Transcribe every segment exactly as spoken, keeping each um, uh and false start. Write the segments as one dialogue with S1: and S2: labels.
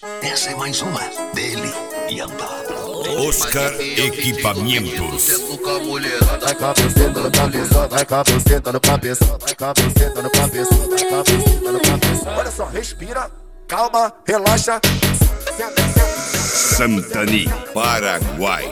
S1: Essa é mais uma dele e Amparo.
S2: Oscar Equipamentos.
S3: Vai com a buceta no cabeça, vai com a buceta no cabeça, vai com a buceta no cabeça, vai com a buceta no cabeça. Olha só, respira, calma, relaxa.
S2: Santani, Paraguai.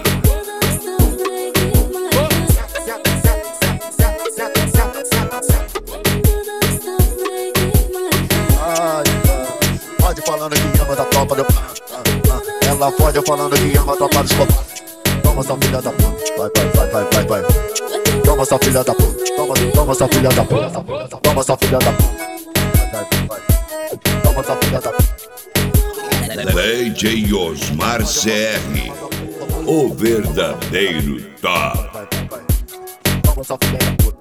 S3: Pode falando que ama da tropa do... Ela pode falando que ama da tropa dos copados. Toma essa filha da puta, vai, vai, vai, vai, vai, vai. Toma essa filha da puta, toma, toma essa filha da puta. Toma essa filha da puta, vai, vai, vai. Toma essa filha da puta.
S2: D J Osmar C R, o verdadeiro top.
S3: Vai, vai, vai. Toma essa filha da puta.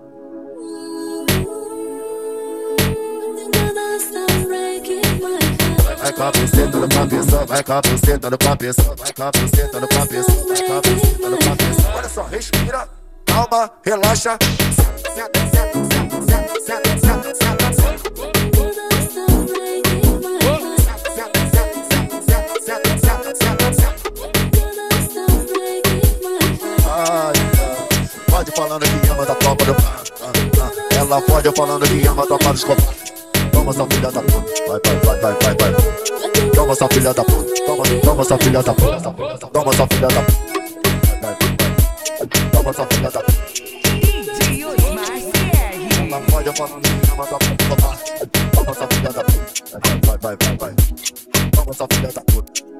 S3: Vai com a buceta no cabeça, vai com a buceta no cabeça, vai com a buceta no cabeça, vai com a buceta no cabeça. Olha só, respira, calma, relaxa. Senta, senta, senta, senta, senta, senta, senta, senta. Pode falando que ama da tropa do... Ela pode falando que ama da tropa dos copados. Toma essa filha da puta, vai, vai, vai, vai, vai, vai. Toma essa filha da puta, toma, toma essa filha da puta. Toma essa filha da puta, vai, vai, vai. Toma essa filha da puta.
S4: D J Osmar C R.
S3: Ela pode falando que ama da tropa. Toma essa filha da puta, vai, vai, vai, vai, vai. Toma essa filha da puta.